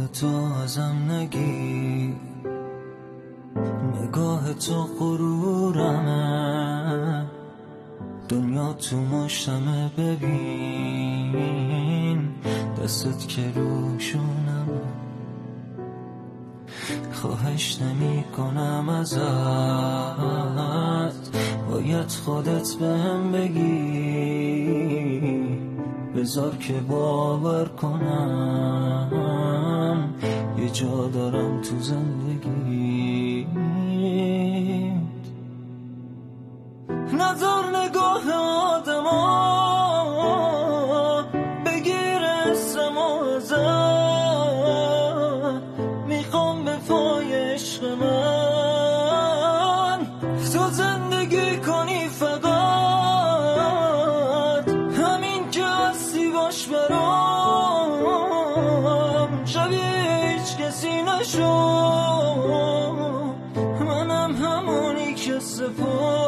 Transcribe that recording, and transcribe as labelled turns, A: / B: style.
A: تو ازم نگی، نگاه تو غرورمه، دنیا تو مشتمه، ببین دستت که روشونمه. خواهش نمی کنم ازت، باید خودت بهم بگی، بذار که باور کنم یه جا دارم تو زندگی. نظر نگاه آدما بگیر اسم ازت، میخوام به پای عشق من تو زندگی کنی، فقط همین که هستی باش برام، شبیه هیچ کسی نشو، منم همونی که سپار